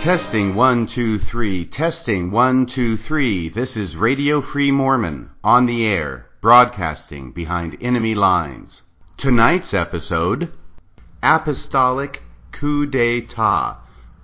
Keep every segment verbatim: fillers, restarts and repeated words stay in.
Testing one, two, three. Testing one, two, three. This is Radio Free Mormon on the air, broadcasting behind enemy lines. Tonight's episode, Apostolic Coup d'etat,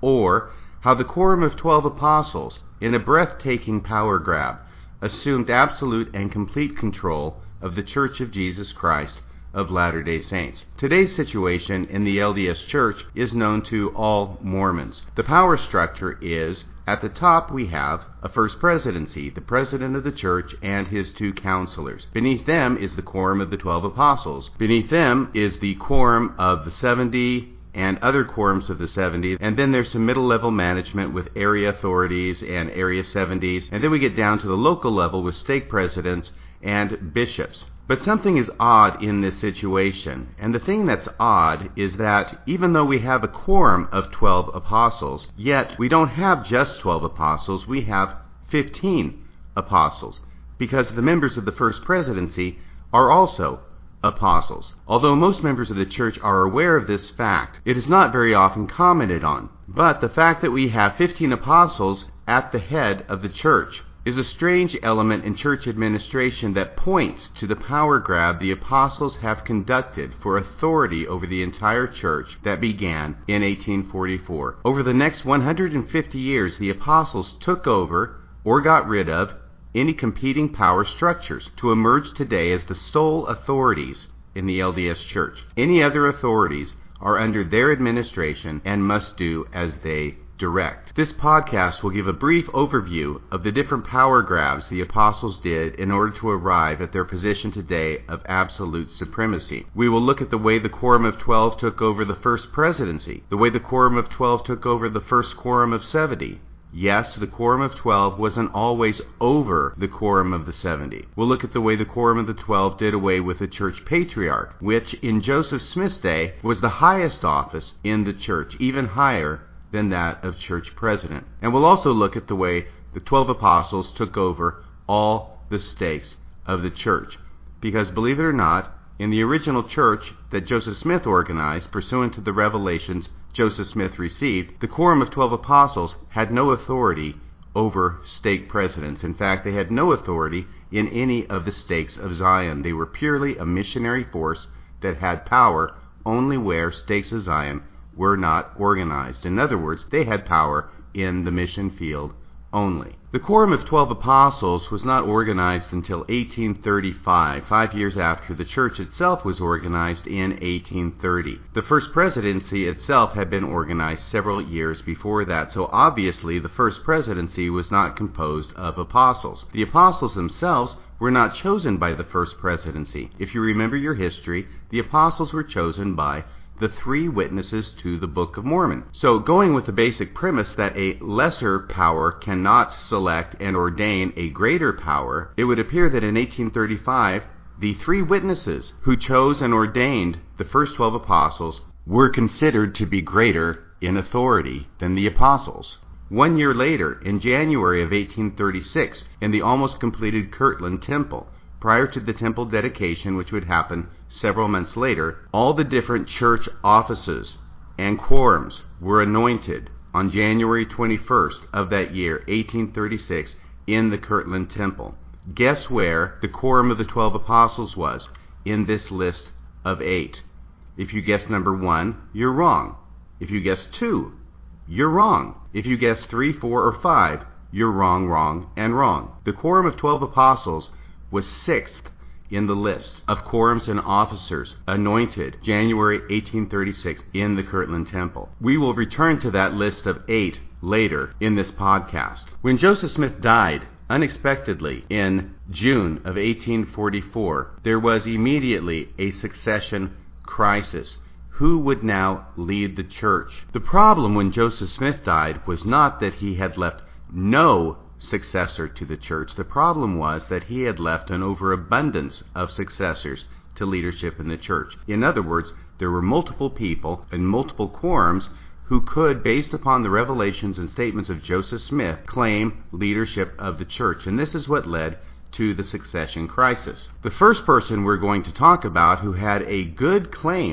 or how the Quorum of Twelve Apostles, in a breathtaking power grab, assumed absolute and complete control of the Church of Jesus Christ of Latter-day Saints. Today's situation in the L D S Church is known to all Mormons. The power structure is, at the top we have a first presidency, the president of the church and his two counselors. Beneath them is the quorum of the twelve apostles. Beneath them is the quorum of the seventy and other quorums of the seventy, and then there's some middle-level management with area authorities and area seventies, and then we get down to the local level with stake presidents and bishops. But something is odd in this situation, and the thing that's odd is that even though we have a quorum of twelve apostles, yet we don't have just twelve apostles, we have fifteen apostles, because the members of the first presidency are also apostles. Although most members of the church are aware of this fact, it is not very often commented on. But the fact that we have fifteen apostles at the head of the church is a strange element in church administration that points to the power grab the apostles have conducted for authority over the entire church that began in eighteen forty-four. Over the next one hundred fifty years, the apostles took over or got rid of any competing power structures to emerge today as the sole authorities in the L D S Church. Any other authorities are under their administration and must do as they direct. This podcast will give a brief overview of the different power grabs the apostles did in order to arrive at their position today of absolute supremacy. We will look at the way the Quorum of Twelve took over the first presidency, the way the Quorum of Twelve took over the first Quorum of Seventy. Yes, the Quorum of Twelve wasn't always over the Quorum of the Seventy. We'll look at the way the Quorum of the Twelve did away with the church patriarch, which in Joseph Smith's day was the highest office in the church, even higher than that of church president. And we'll also look at the way the twelve apostles took over all the stakes of the church. Because believe it or not, in the original church that Joseph Smith organized pursuant to the revelations Joseph Smith received, the Quorum of Twelve Apostles had no authority over stake presidents. In fact, they had no authority in any of the stakes of Zion. They were purely a missionary force that had power only where stakes of Zion were not organized. In other words, they had power in the mission field only. The Quorum of Twelve Apostles was not organized until eighteen thirty-five, five years after the church itself was organized in eighteen thirty. The first presidency itself had been organized several years before that, so obviously the first presidency was not composed of apostles. The apostles themselves were not chosen by the first presidency. If you remember your history, the apostles were chosen by the three witnesses to the Book of Mormon. So going with the basic premise that a lesser power cannot select and ordain a greater power, it would appear that in eighteen thirty-five, the three witnesses who chose and ordained the first twelve apostles were considered to be greater in authority than the apostles. One year later, in January of eighteen thirty-six, in the almost completed Kirtland Temple, prior to the temple dedication, which would happen several months later, all the different church offices and quorums were anointed on January twenty-first of that year, eighteen thirty-six, in the Kirtland Temple. Guess where the Quorum of the Twelve Apostles was in this list of eight? If you guess number one, you're wrong. If you guess two, you're wrong. If you guess three, four, or five, you're wrong, wrong, and wrong. The Quorum of Twelve Apostles was sixth in the list of quorums and officers anointed January eighteen thirty-six in the Kirtland Temple. We will return to that list of eight later in this podcast. When Joseph Smith died unexpectedly in June of eighteen forty-four, there was immediately a succession crisis. Who would now lead the church? The problem when Joseph Smith died was not that he had left no successor to the church. The problem was that he had left an overabundance of successors to leadership in the church. In other words, there were multiple people and multiple quorums who could, based upon the revelations and statements of Joseph Smith, claim leadership of the church. And this is what led to the succession crisis. The first person we're going to talk about who had a good claim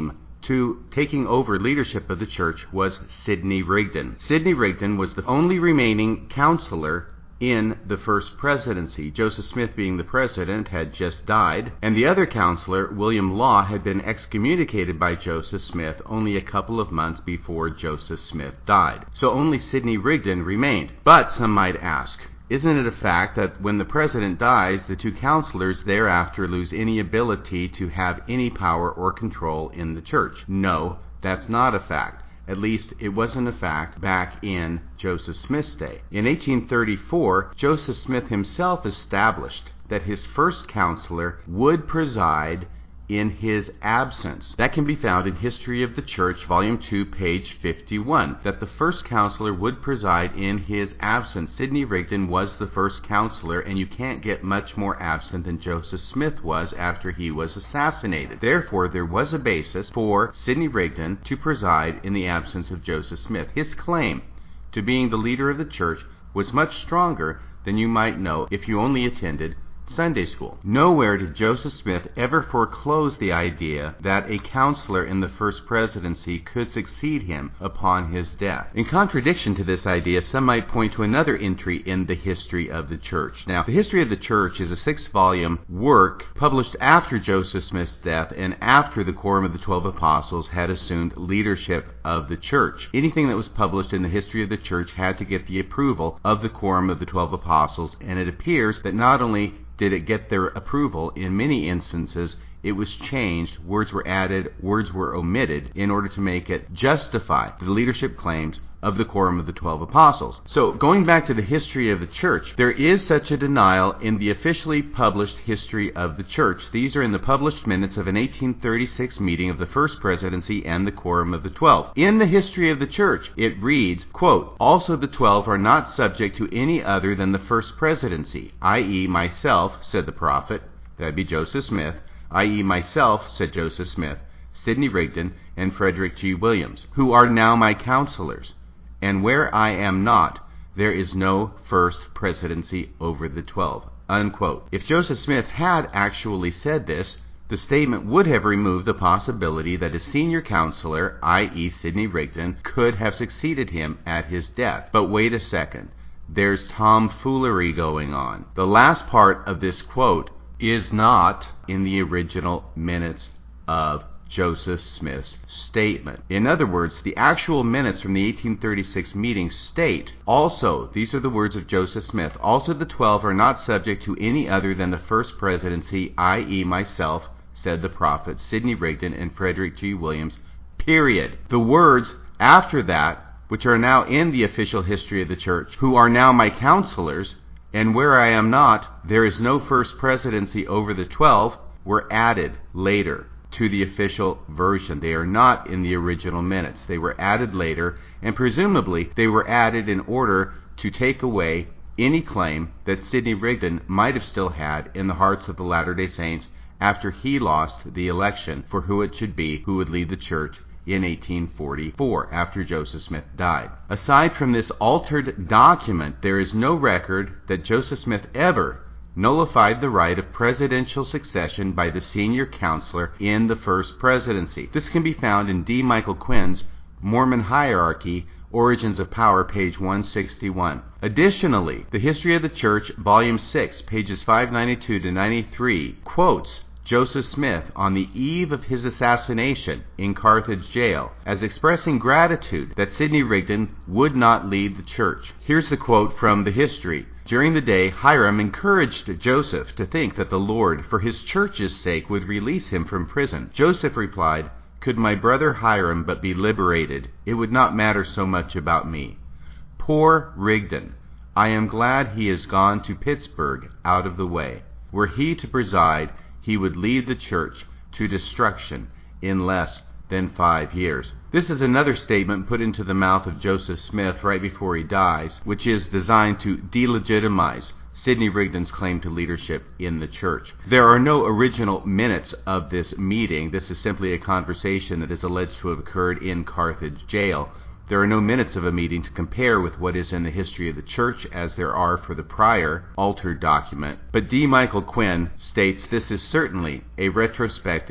to taking over leadership of the church was Sidney Rigdon. Sidney Rigdon was the only remaining counselor in the first presidency. Joseph Smith, being the president, had just died, and the other counselor, William Law, had been excommunicated by Joseph Smith only a couple of months before Joseph Smith died. So only Sidney Rigdon remained. But some might ask, isn't it a fact that when the president dies, the two counselors thereafter lose any ability to have any power or control in the church? No, that's not a fact. At least it wasn't a fact back in Joseph Smith's day. In eighteen thirty-four, Joseph Smith himself established that his first counselor would preside in his absence. That can be found in History of the Church, Volume two, page fifty-one, that the first counselor would preside in his absence. Sidney Rigdon was the first counselor, and you can't get much more absent than Joseph Smith was after he was assassinated. Therefore, there was a basis for Sidney Rigdon to preside in the absence of Joseph Smith. His claim to being the leader of the church was much stronger than you might know if you only attended Sunday school. Nowhere did Joseph Smith ever foreclose the idea that a counselor in the first presidency could succeed him upon his death. In contradiction to this idea, some might point to another entry in the History of the Church. Now, the History of the Church is a six-volume work published after Joseph Smith's death and after the Quorum of the Twelve Apostles had assumed leadership of the church. Anything that was published in the History of the Church had to get the approval of the Quorum of the Twelve Apostles, and it appears that not only did it get their approval, in many instances it was changed, words were added, words were omitted in order to make it justify the leadership claims of the Quorum of the Twelve Apostles. So, going back to the history of the church, there is such a denial in the officially published history of the church. These are in the published minutes of an eighteen thirty-six meeting of the First Presidency and the Quorum of the Twelve. In the history of the church, it reads, quote, "Also the twelve are not subject to any other than the First Presidency, that is myself, said the prophet," that would be Joseph Smith, that is myself, said Joseph Smith, Sidney Rigdon, and Frederick G. Williams, "who are now my counselors. And where I am not, there is no first presidency over the twelve," unquote. If Joseph Smith had actually said this, the statement would have removed the possibility that a senior counselor, that is. Sidney Rigdon, could have succeeded him at his death. But wait a second. There's tomfoolery going on. The last part of this quote is not in the original minutes of Joseph Smith's statement. In other words, the actual minutes from the eighteen thirty-six meeting state, also, these are the words of Joseph Smith, "Also the twelve are not subject to any other than the first presidency, that is myself, said the prophet, Sidney Rigdon, and Frederick G. Williams, period." The words after that, which are now in the official history of the church, "who are now my counselors, and where I am not, there is no first presidency over the twelve," were added later to the official version. They are not in the original minutes. They were added later, and presumably they were added in order to take away any claim that Sidney Rigdon might have still had in the hearts of the Latter-day Saints after he lost the election for who it should be who would lead the church in eighteen forty-four, after Joseph Smith died. Aside from this altered document, there is no record that Joseph Smith ever nullified the right of presidential succession by the senior counselor in the first presidency. This can be found in D. Michael Quinn's Mormon Hierarchy, Origins of Power, page one sixty-one. Additionally, the History of the Church, volume six, pages five ninety-two to ninety-three, quotes Joseph Smith on the eve of his assassination in Carthage jail as expressing gratitude that Sidney Rigdon would not lead the church. Here's the quote from the history. "During the day, Hiram encouraged Joseph to think that the Lord, for his church's sake, would release him from prison. Joseph replied, 'Could my brother Hiram but be liberated, it would not matter so much about me. Poor Rigdon, I am glad he is gone to Pittsburgh out of the way. Were he to preside, he would lead the church to destruction in less than five years." This is another statement put into the mouth of Joseph Smith right before he dies, which is designed to delegitimize Sidney Rigdon's claim to leadership in the church. There are no original minutes of this meeting. This is simply a conversation that is alleged to have occurred in Carthage jail. There are no minutes of a meeting to compare with what is in the history of the church as there are for the prior altered document. But D. Michael Quinn states this is certainly a retrospective,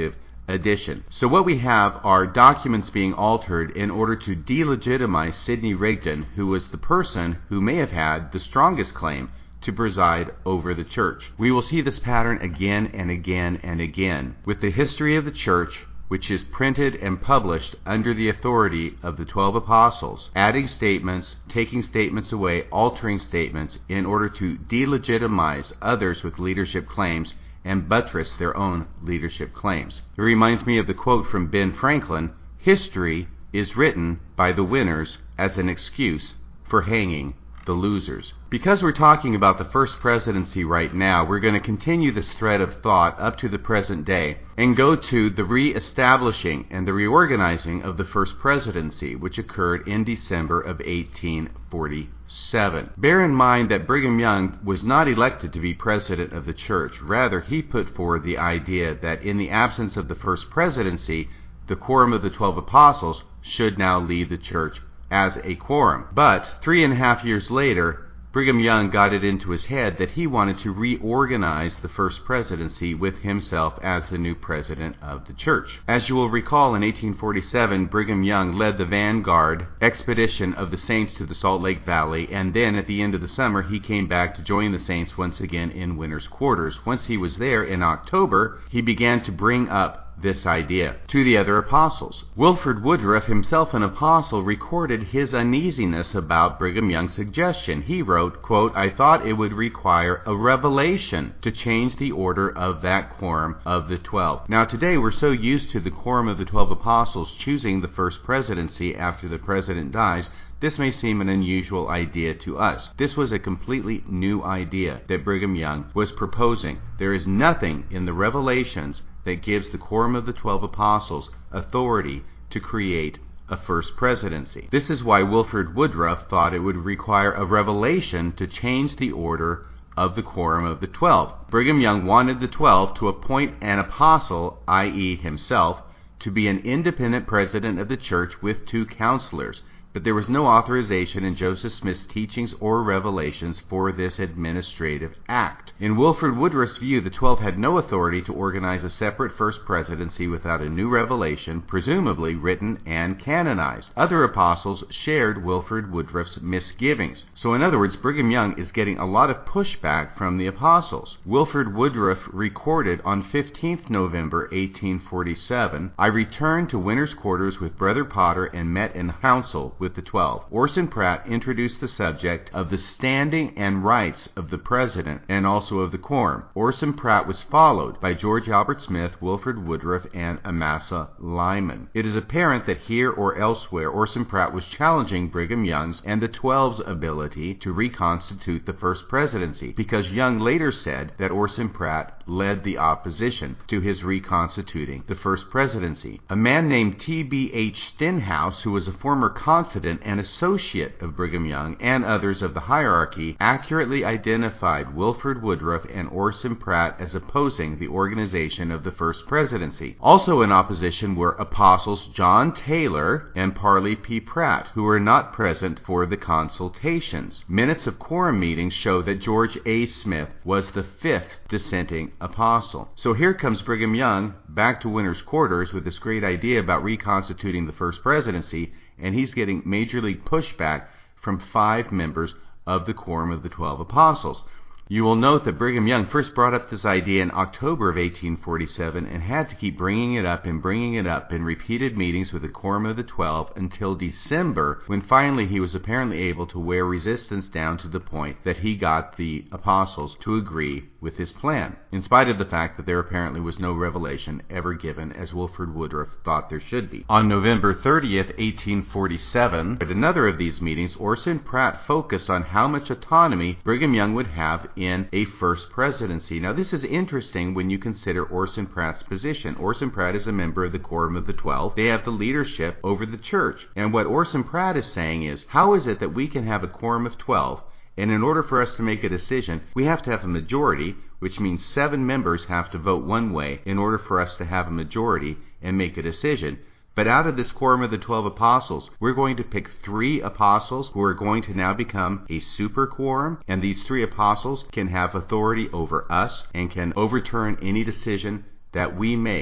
edition. So what we have are documents being altered in order to delegitimize Sidney Rigdon, who was the person who may have had the strongest claim to preside over the church. We will see this pattern again and again and again with the history of the church, which is printed and published under the authority of the twelve apostles, adding statements, taking statements away, altering statements in order to delegitimize others with leadership claims and buttress their own leadership claims. It reminds me of the quote from Ben Franklin, "History is written by the winners as an excuse for hanging the losers." Because we're talking about the first presidency right now, we're going to continue this thread of thought up to the present day and go to the re-establishing and the reorganizing of the first presidency, which occurred in December of eighteen forty-seven. Bear in mind that Brigham Young was not elected to be president of the church. Rather, he put forward the idea that in the absence of the first presidency, the quorum of the twelve apostles should now lead the church as a quorum. But three and a half years later, Brigham Young got it into his head that he wanted to reorganize the first presidency with himself as the new president of the church. As you will recall, in eighteen forty-seven, Brigham Young led the vanguard expedition of the saints to the Salt Lake Valley, and then at the end of the summer, he came back to join the saints once again in Winter's Quarters. Once he was there in October, he began to bring up this idea to the other apostles. Wilford Woodruff, himself an apostle, recorded his uneasiness about Brigham Young's suggestion. He wrote, quote, "I thought it would require a revelation to change the order of that quorum of the twelve." Now today we're so used to the quorum of the twelve apostles choosing the first presidency after the president dies, this may seem an unusual idea to us. This was a completely new idea that Brigham Young was proposing. There is nothing in the Revelations that gives the quorum of the twelve apostles authority to create a first presidency. This is why Wilford Woodruff thought it would require a revelation to change the order of the quorum of the twelve. Brigham Young wanted the twelve to appoint an apostle, that is himself, to be an independent president of the church with two counselors. But there was no authorization in Joseph Smith's teachings or revelations for this administrative act. In Wilford Woodruff's view, the twelve had no authority to organize a separate first presidency without a new revelation, presumably written and canonized. Other apostles shared Wilford Woodruff's misgivings. So in other words, Brigham Young is getting a lot of pushback from the apostles. Wilford Woodruff recorded on fifteenth November eighteen forty-seven, "I returned to Winter's Quarters with Brother Potter and met in council with the twelve. Orson Pratt introduced the subject of the standing and rights of the president and also of the quorum. Orson Pratt was followed by George Albert Smith, Wilford Woodruff, and Amasa Lyman. It is apparent that here or elsewhere Orson Pratt was challenging Brigham Young's and the twelve's ability to reconstitute the first presidency, because Young later said that Orson Pratt led the opposition to his reconstituting the first presidency. A man named T B H Stenhouse, who was a former confidant and associate of Brigham Young and others of the hierarchy, accurately identified Wilford Woodruff and Orson Pratt as opposing the organization of the first presidency. Also in opposition were apostles John Taylor and Parley P. Pratt, who were not present for the consultations. Minutes of quorum meetings show that George A. Smith was the fifth dissenting apostle. So here comes Brigham Young back to Winter's Quarters with this great idea about reconstituting the first presidency, and he's getting major league pushback from five members of the quorum of the twelve apostles. You will note that Brigham Young first brought up this idea in October of eighteen forty-seven and had to keep bringing it up and bringing it up in repeated meetings with the quorum of the twelve until December, when finally he was apparently able to wear resistance down to the point that he got the apostles to agree with his plan, in spite of the fact that there apparently was no revelation ever given, as Wilford Woodruff thought there should be. On November thirtieth, eighteen forty-seven, at another of these meetings, Orson Pratt focused on how much autonomy Brigham Young would have in a first presidency. Now this is interesting when you consider Orson Pratt's position. Orson Pratt is a member of the Quorum of the Twelve. They have the leadership over the church. And what Orson Pratt is saying is, how is it that we can have a quorum of twelve, and in order for us to make a decision, we have to have a majority, which means seven members have to vote one way in order for us to have a majority and make a decision. But out of this quorum of the twelve apostles, we're going to pick three apostles who are going to now become a super quorum, and these three apostles can have authority over us and can overturn any decision that we make.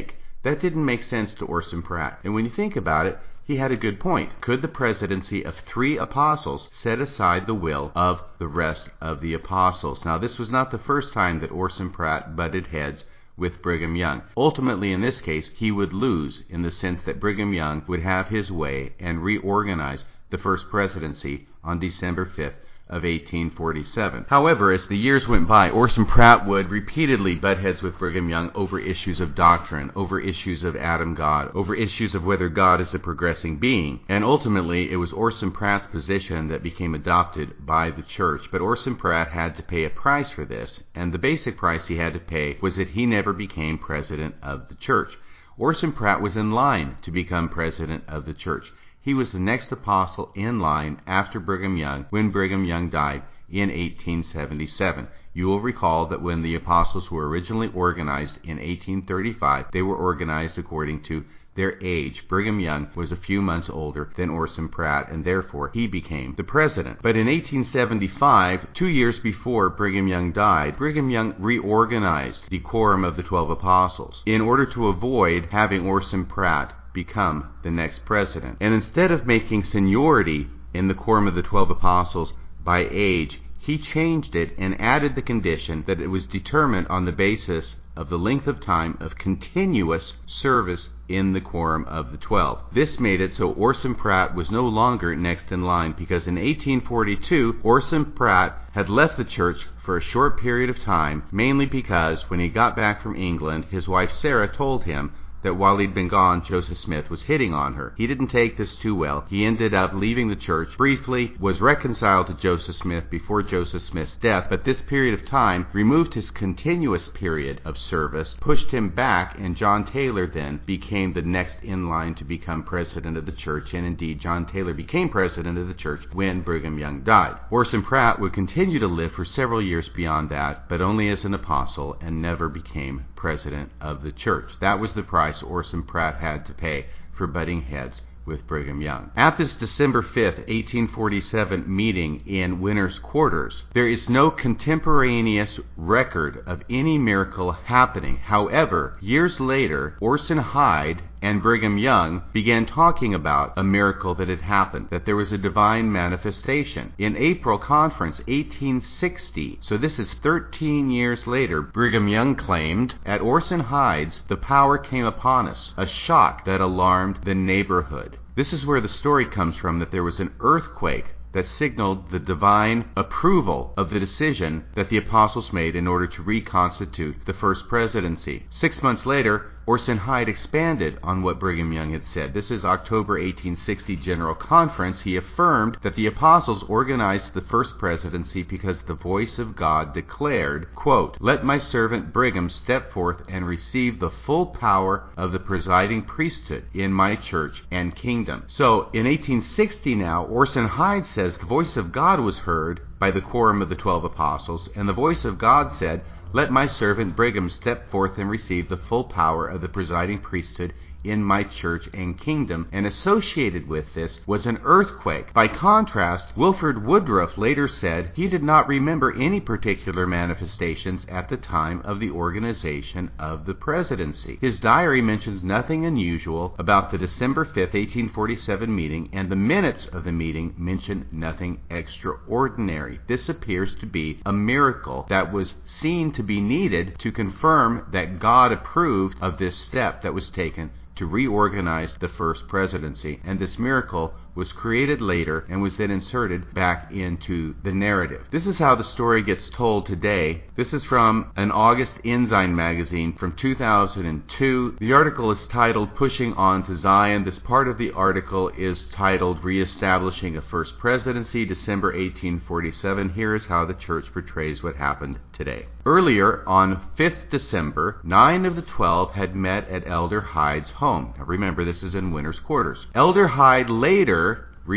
That didn't make sense to Orson Pratt. And when you think about it, he had a good point. Could the presidency of three apostles set aside the will of the rest of the apostles? Now, this was not the first time that Orson Pratt butted heads with Brigham Young. Ultimately, in this case, he would lose in the sense that Brigham Young would have his way and reorganize the first presidency on December fifth of eighteen forty-seven. However, as the years went by, Orson Pratt would repeatedly butt heads with Brigham Young over issues of doctrine, over issues of Adam God, over issues of whether God is a progressing being. And ultimately, it was Orson Pratt's position that became adopted by the church. But Orson Pratt had to pay a price for this, and the basic price he had to pay was that he never became president of the church. Orson Pratt was in line to become president of the church. He was the next apostle in line after Brigham Young when Brigham Young died in eighteen seventy-seven. You will recall that when the apostles were originally organized in eighteen thirty-five, they were organized according to their age. Brigham Young was a few months older than Orson Pratt, and therefore he became the president. But in eighteen seventy-five, two years before Brigham Young died, Brigham Young reorganized the Quorum of the Twelve Apostles in order to avoid having Orson Pratt become the next president. And instead of making seniority in the Quorum of the Twelve Apostles by age, he changed it and added the condition that it was determined on the basis of the length of time of continuous service in the Quorum of the Twelve. This made it so Orson Pratt was no longer next in line, because in eighteen forty-two, Orson Pratt had left the church for a short period of time, mainly because when he got back from England, his wife Sarah told him that while he'd been gone, Joseph Smith was hitting on her. He didn't take this too well. He ended up leaving the church briefly, was reconciled to Joseph Smith before Joseph Smith's death, but this period of time removed his continuous period of service, pushed him back, and John Taylor then became the next in line to become president of the church, and indeed John Taylor became president of the church when Brigham Young died. Orson Pratt would continue to live for several years beyond that, but only as an apostle, and never became president of the church. That was the price Orson Pratt had to pay for butting heads with Brigham Young. At this December fifth, eighteen forty-seven meeting in Winter's Quarters, there is no contemporaneous record of any miracle happening. However, years later, Orson Hyde and Brigham Young began talking about a miracle that had happened, that there was a divine manifestation. In April Conference eighteen sixty, so this is thirteen years later, Brigham Young claimed, "At Orson Hyde's, the power came upon us, a shock that alarmed the neighborhood." This is where the story comes from, that there was an earthquake that signaled the divine approval of the decision that the apostles made in order to reconstitute the first presidency. Six months later, Orson Hyde expanded on what Brigham Young had said. This is October eighteen sixty General Conference. He affirmed that the apostles organized the first presidency because the voice of God declared, quote, "Let my servant Brigham step forth and receive the full power of the presiding priesthood in my church and kingdom." So in eighteen sixty now, Orson Hyde says the voice of God was heard by the Quorum of the Twelve Apostles, and the voice of God said, "Let my servant Brigham step forth and receive the full power of the presiding priesthood in my church and kingdom," and associated with this was an earthquake. By contrast, Wilford Woodruff later said he did not remember any particular manifestations at the time of the organization of the presidency. His diary mentions nothing unusual about the December fifth, eighteen forty-seven meeting, and the minutes of the meeting mention nothing extraordinary. This appears to be a miracle that was seen to be needed to confirm that God approved of this step that was taken to reorganize the first presidency, and this miracle was created later and was then inserted back into the narrative. This is how the story gets told today. This is from an August Ensign magazine from two thousand two. The article is titled "Pushing On to Zion." This part of the article is titled "Reestablishing a First Presidency, December eighteen forty-seven. Here is how the church portrays what happened today. Earlier, on fifth December, nine of the twelve had met at Elder Hyde's home. Now remember, this is in Winter's Quarters. Elder Hyde later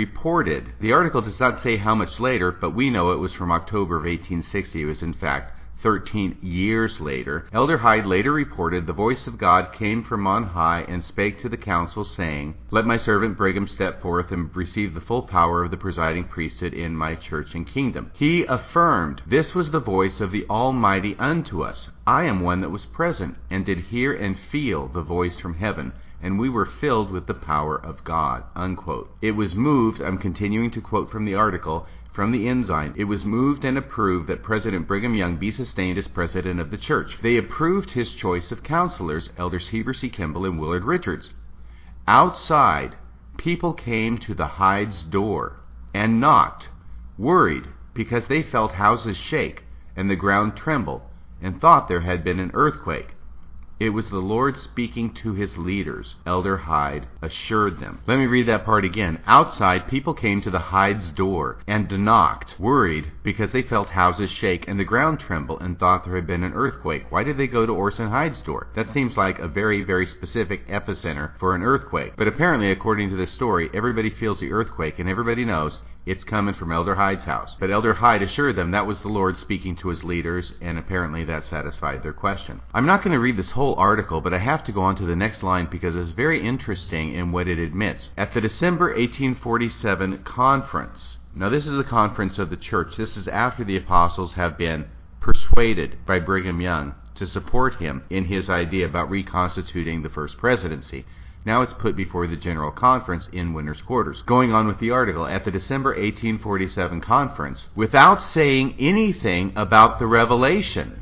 reported, the article does not say how much later, but we know it was from October of eighteen sixty. It was in fact thirteen years later. Elder Hyde later reported, "The voice of God came from on high and spake to the council, saying, Let my servant Brigham step forth and receive the full power of the presiding priesthood in my church and kingdom." He affirmed, "This was the voice of the Almighty unto us. I am one that was present, and did hear and feel the voice from heaven, and we were filled with the power of God." Unquote. It was moved, I'm continuing to quote from the article, from the Ensign, "It was moved and approved that President Brigham Young be sustained as president of the church. They approved his choice of counselors, Elders Heber C. Kimball and Willard Richards. Outside, people came to the Hyde's door and knocked, worried because they felt houses shake and the ground tremble, and thought there had been an earthquake. It was the Lord speaking to his leaders," Elder Hyde assured them. Let me read that part again. "Outside, people came to the Hyde's door and knocked, worried because they felt houses shake and the ground tremble and thought there had been an earthquake." Why did they go to Orson Hyde's door? That seems like a very, very specific epicenter for an earthquake. But apparently, according to this story, everybody feels the earthquake and everybody knows it's coming from Elder Hyde's house. But Elder Hyde assured them that was the Lord speaking to his leaders, and apparently that satisfied their question. I'm not going to read this whole article, but I have to go on to the next line because it's very interesting in what it admits. At the December eighteen forty-seven conference, now this is the conference of the church. This is after the apostles have been persuaded by Brigham Young to support him in his idea about reconstituting the first presidency. Now it's put before the General Conference in Winter's Quarters. Going on with the article, at the December eighteen forty-seven conference, without saying anything about the revelation,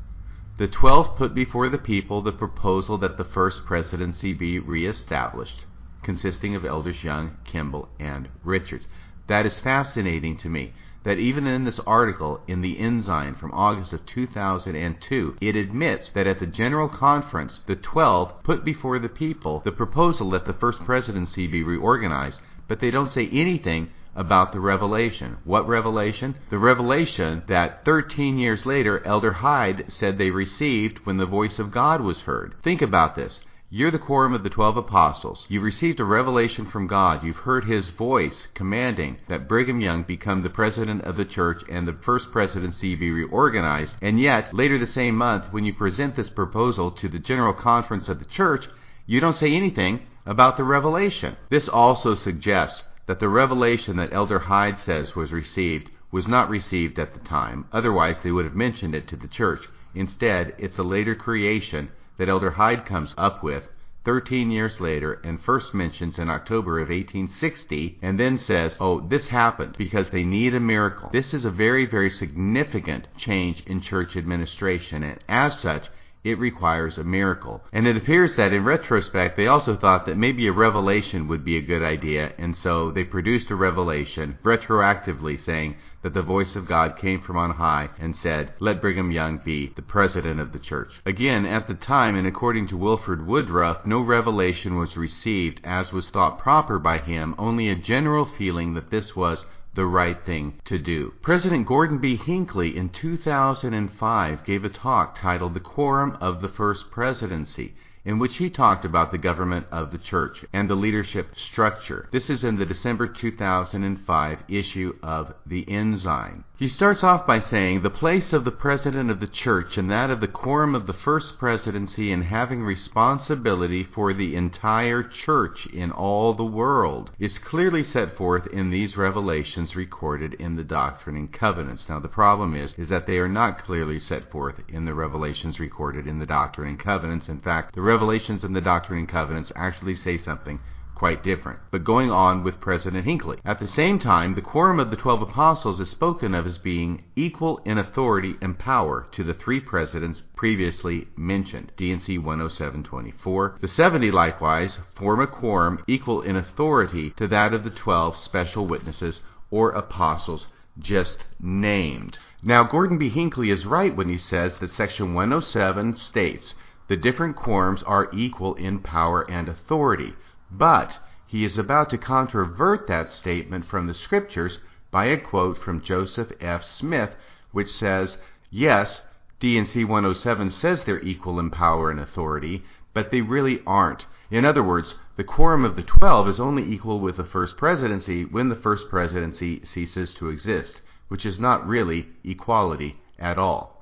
the twelve put before the people the proposal that the first presidency be reestablished, consisting of Elders Young, Kimball, and Richards. That is fascinating to me, that even in this article in the Ensign from August of two thousand two, it admits that at the General Conference, the twelve put before the people the proposal that the first presidency be reorganized, but they don't say anything about the revelation. What revelation? The revelation that thirteen years later, Elder Hyde said they received when the voice of God was heard. Think about this. You're the quorum of the twelve apostles. You've received a revelation from God. You've heard his voice commanding that Brigham Young become the president of the church and the first presidency be reorganized. And yet, later the same month, when you present this proposal to the General Conference of the church, you don't say anything about the revelation. This also suggests that the revelation that Elder Hyde says was received was not received at the time. Otherwise, they would have mentioned it to the church. Instead, it's a later creation that Elder Hyde comes up with thirteen years later and first mentions in October of eighteen sixty, and then says, oh, this happened because they need a miracle. This is a very, very significant change in church administration, and as such, it requires a miracle. And it appears that in retrospect, they also thought that maybe a revelation would be a good idea, and so they produced a revelation retroactively saying that the voice of God came from on high and said, let Brigham Young be the president of the church. Again, at the time, and according to Wilford Woodruff, no revelation was received as was thought proper by him, only a general feeling that this was the right thing to do. President Gordon B. Hinckley in two thousand five gave a talk titled The Quorum of the First Presidency, in which he talked about the government of the church and the leadership structure. This is in the December two thousand five issue of the Ensign. He starts off by saying, the place of the president of the church and that of the quorum of the first presidency in having responsibility for the entire church in all the world is clearly set forth in these revelations recorded in the Doctrine and Covenants. Now the problem is, is that they are not clearly set forth in the revelations recorded in the Doctrine and Covenants. In fact, the revelations in the Doctrine and Covenants actually say something quite different. But going on with President Hinckley. At the same time, the quorum of the twelve apostles is spoken of as being equal in authority and power to the three presidents previously mentioned, D and C one oh seven twenty-four. The seventy likewise form a quorum equal in authority to that of the twelve special witnesses or apostles just named. Now, Gordon B. Hinckley is right when he says that section one oh seven states the different quorums are equal in power and authority. But he is about to controvert that statement from the scriptures by a quote from Joseph F. Smith, which says, yes, D and C one oh seven says they're equal in power and authority, but they really aren't. In other words, the quorum of the twelve is only equal with the first presidency when the first presidency ceases to exist, which is not really equality at all.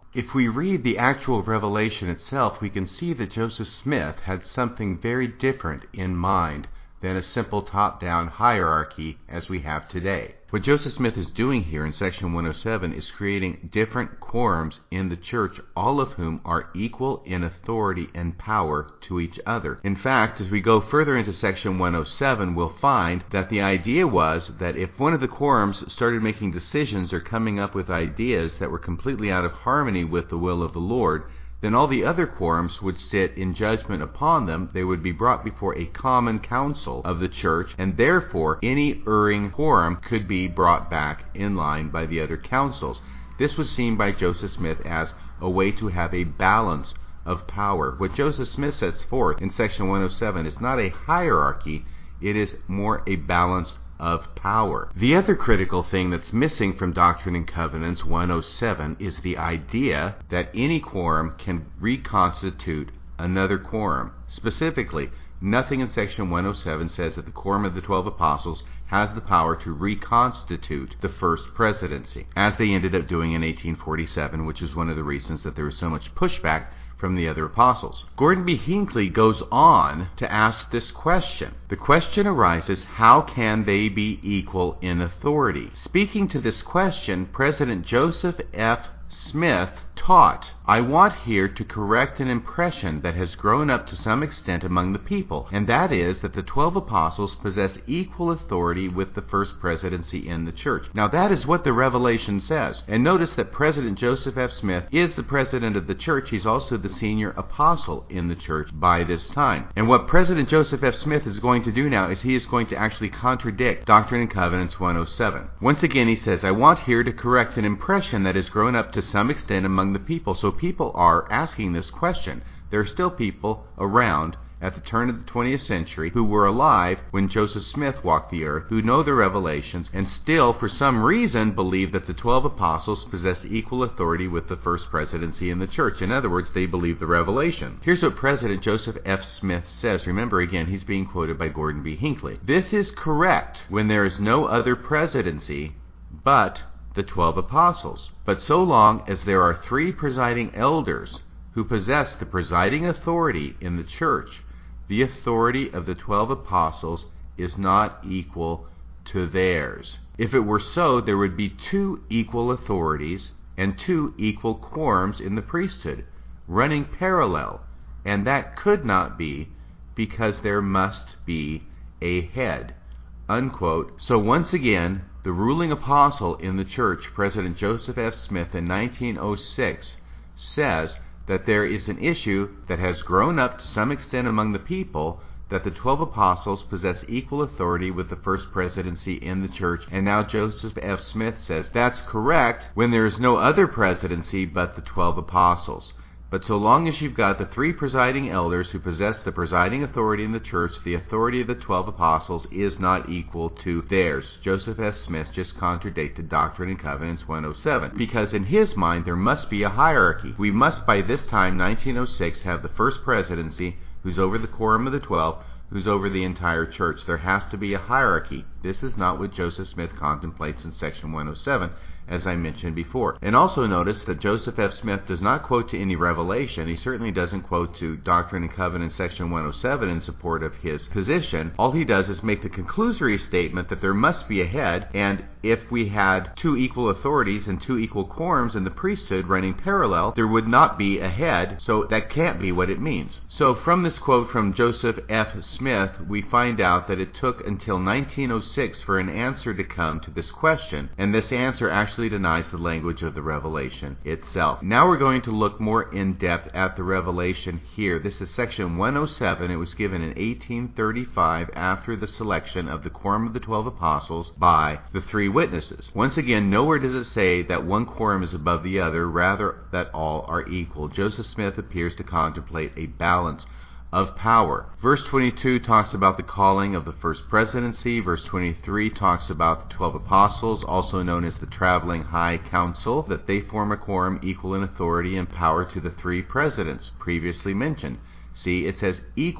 If we read the actual revelation itself, we can see that Joseph Smith had something very different in mind than a simple top-down hierarchy as we have today. What Joseph Smith is doing here in section one oh seven is creating different quorums in the church, all of whom are equal in authority and power to each other. In fact, as we go further into section one oh seven, we'll find that the idea was that if one of the quorums started making decisions or coming up with ideas that were completely out of harmony with the will of the Lord, then all the other quorums would sit in judgment upon them. They would be brought before a common council of the church, and therefore any erring quorum could be brought back in line by the other councils. This was seen by Joseph Smith as a way to have a balance of power. What Joseph Smith sets forth in section one oh seven is not a hierarchy, it is more a balance of power. The other critical thing that's missing from Doctrine and Covenants one oh seven is the idea that any quorum can reconstitute another quorum. Specifically, nothing in section one oh seven says that the quorum of the twelve apostles has the power to reconstitute the first presidency, as they ended up doing in eighteen forty-seven, which is one of the reasons that there was so much pushback from the other apostles. Gordon B. Hinckley goes on to ask this question. The question arises, how can they be equal in authority? Speaking to this question, President Joseph F. Smith taught, I want here to correct an impression that has grown up to some extent among the people, and that is that the twelve apostles possess equal authority with the first presidency in the church. Now that is what the Revelation says. And notice that President Joseph F. Smith is the president of the church. He's also the senior apostle in the church by this time. And what President Joseph F. Smith is going to do now is he is going to actually contradict Doctrine and Covenants one oh seven. Once again he says, I want here to correct an impression that has grown up to some extent among the people. So people are asking this question. There are still people around at the turn of the twentieth century who were alive when Joseph Smith walked the earth, who know the revelations, and still for some reason believe that the twelve apostles possessed equal authority with the first presidency in the church. In other words, they believe the revelation. Here's what President Joseph F. Smith says. Remember, again, he's being quoted by Gordon B. Hinckley. This is correct when there is no other presidency but the twelve apostles. But so long as there are three presiding elders who possess the presiding authority in the church, the authority of the twelve apostles is not equal to theirs. If it were so, there would be two equal authorities and two equal quorums in the priesthood, running parallel, and that could not be, because there must be a head. Unquote. So once again, the ruling apostle in the church, President Joseph F. Smith, in nineteen oh six, says that there is an issue that has grown up to some extent among the people, that the twelve apostles possess equal authority with the first presidency in the church. And now Joseph F. Smith says that's correct when there is no other presidency but the twelve apostles. But so long as you've got the three presiding elders who possess the presiding authority in the church, the authority of the twelve apostles is not equal to theirs. Joseph F. Smith just contradicted Doctrine and Covenants one oh seven, because in his mind there must be a hierarchy. We must by this time, nineteen oh six, have the first presidency, who's over the quorum of the twelve, who's over the entire church. There has to be a hierarchy. This is not what Joseph Smith contemplates in section one oh seven, as I mentioned before. And also notice that Joseph F. Smith does not quote to any revelation. He certainly doesn't quote to Doctrine and Covenants section one oh seven in support of his position. All he does is make the conclusory statement that there must be a head, and if we had two equal authorities and two equal quorums in the priesthood running parallel, there would not be a head, so that can't be what it means. So from this quote from Joseph F. Smith, we find out that it took until nineteen oh six for an answer to come to this question, and this answer actually denies the language of the revelation itself. Now we're going to look more in depth at the revelation here. This is section one oh seven. It was given in eighteen thirty-five after the selection of the quorum of the twelve apostles by the three witnesses. Once again, nowhere does it say that one quorum is above the other, rather that all are equal. Joseph Smith appears to contemplate a balance of power. Verse twenty-two talks about the calling of the first presidency. Verse twenty-three talks about the twelve apostles, also known as the traveling high council, that they form a quorum equal in authority and power to the three presidents previously mentioned. See, it says equal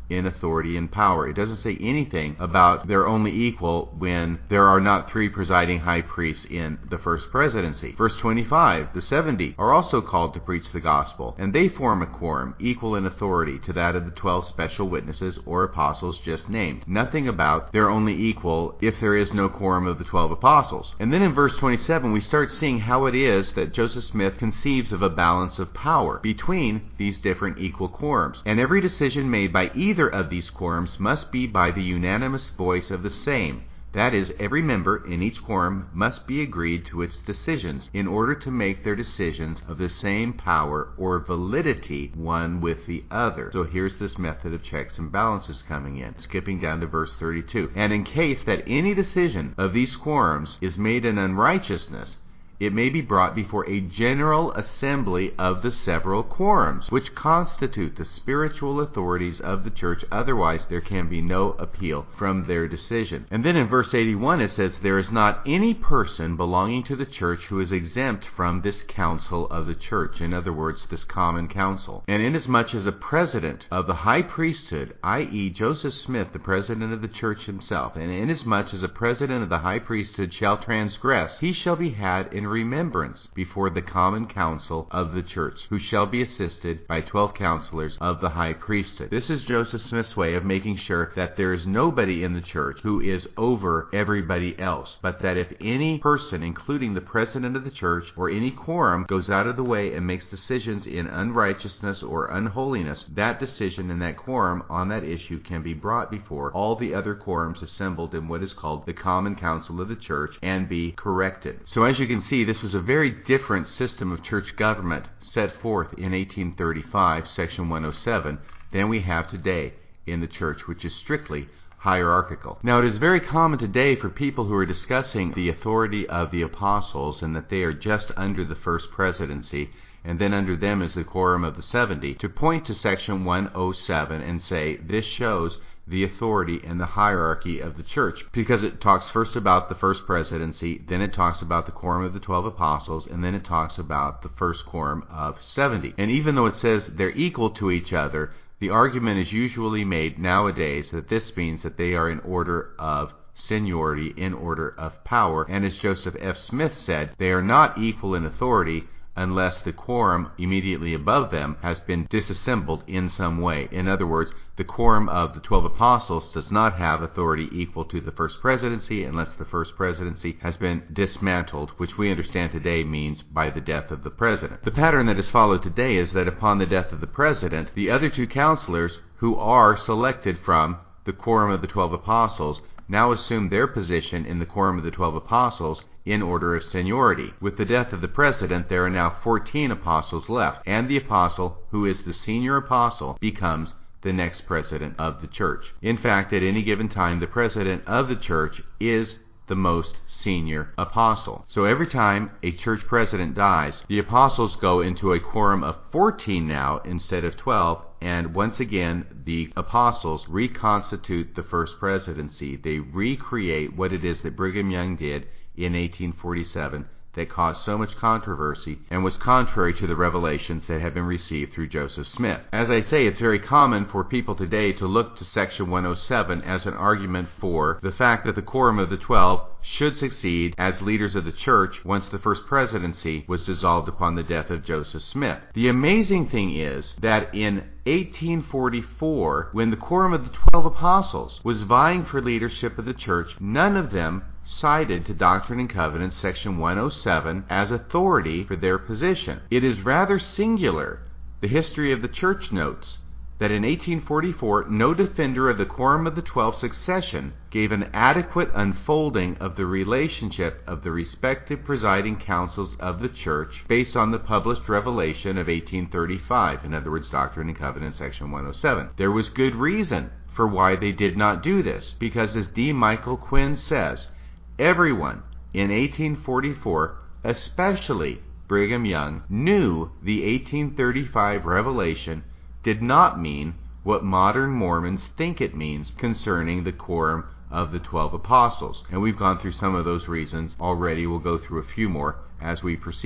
in authority and power. It doesn't say anything about they're only equal when there are not three presiding high priests in the first presidency. Verse twenty-five, the seventy are also called to preach the gospel, and they form a quorum equal in authority to that of the twelve special witnesses or apostles just named. Nothing about they're only equal if there is no quorum of the twelve apostles. And then in verse twenty-seven, we start seeing how it is that Joseph Smith conceives of a balance of power between these different equal quorums. And every decision made by either Either of these quorums must be by the unanimous voice of the same. That is, every member in each quorum must be agreed to its decisions in order to make their decisions of the same power or validity one with the other. So here's this method of checks and balances coming in. Skipping down to verse thirty-two. And in case that any decision of these quorums is made in unrighteousness, it may be brought before a general assembly of the several quorums, which constitute the spiritual authorities of the church. Otherwise, there can be no appeal from their decision. And then in verse eighty-one, it says, there is not any person belonging to the church who is exempt from this council of the church. In other words, this common council. And inasmuch as a president of the high priesthood, that is. Joseph Smith, the president of the church himself, and inasmuch as a president of the high priesthood shall transgress, he shall be had in remembrance before the common council of the church, who shall be assisted by twelve counselors of the high priesthood. This is Joseph Smith's way of making sure that there is nobody in the church who is over everybody else, but that if any person, including the president of the church or any quorum, goes out of the way and makes decisions in unrighteousness or unholiness, that decision and that quorum on that issue can be brought before all the other quorums assembled in what is called the common council of the church and be corrected. So as you can see, this was a very different system of church government set forth in eighteen thirty-five, section one oh seven, than we have today in the church, which is strictly hierarchical. Now, it is very common today for people who are discussing the authority of the apostles and that they are just under the first presidency, and then under them is the quorum of the seventy, to point to section one oh seven and say, this shows the authority and the hierarchy of the church, because it talks first about the first presidency, then it talks about the quorum of the twelve apostles, and then it talks about the first quorum of seventy. And even though it says they're equal to each other, the argument is usually made nowadays that this means that they are in order of seniority, in order of power, and as Joseph F. Smith said, they are not equal in authority unless the quorum immediately above them has been disassembled in some way. In other words, the quorum of the twelve apostles does not have authority equal to the first presidency unless the first presidency has been dismantled, which we understand today means by the death of the president. The pattern that is followed today is that upon the death of the president, the other two counselors who are selected from the quorum of the twelve apostles now assume their position in the quorum of the twelve apostles in order of seniority. With the death of the president, there are now fourteen apostles left, and the apostle, who is the senior apostle, becomes the next president of the church. In fact, at any given time, the president of the church is the most senior apostle. So every time a church president dies, the apostles go into a quorum of fourteen now instead of twelve, and once again, the apostles reconstitute the first presidency. They recreate what it is that Brigham Young did in eighteen forty-seven that caused so much controversy and was contrary to the revelations that had been received through Joseph Smith. As I say, it's very common for people today to look to section one oh seven as an argument for the fact that the quorum of the twelve should succeed as leaders of the church once the first presidency was dissolved upon the death of Joseph Smith. The amazing thing is that in eighteen forty-four, when the quorum of the twelve apostles was vying for leadership of the church, none of them cited to Doctrine and Covenants section one oh seven as authority for their position. It is rather singular, the history of the church notes, that in eighteen forty-four no defender of the quorum of the twelve succession gave an adequate unfolding of the relationship of the respective presiding councils of the church based on the published revelation of eighteen thirty-five, in other words, Doctrine and Covenants section one oh seven. There was good reason for why they did not do this, because as D. Michael Quinn says, everyone in eighteen forty-four, especially Brigham Young, knew the eighteen thirty-five revelation did not mean what modern Mormons think it means concerning the quorum of the twelve apostles. And we've gone through some of those reasons already. We'll go through a few more as we proceed.